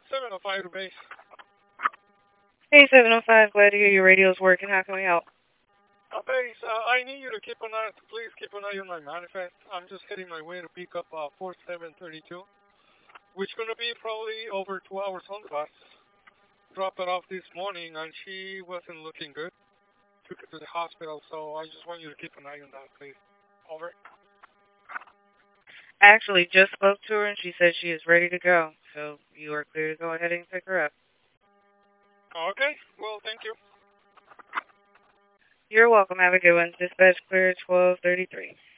705 to base. Hey, 705, glad to hear your radio's working. How can we help? Base, I need you to please keep an eye on my manifest. I'm just heading my way to pick up 4732, which going to be probably over 2 hours on the bus. Dropped it off this morning, and she wasn't looking good. Took her to the hospital, so I just want you to keep an eye on that, please. Over. I actually just spoke to her, and she said she is ready to go. So you are clear to go ahead and pick her up. Okay, well, thank you. You're welcome. Have a good one. Dispatch clear 1233.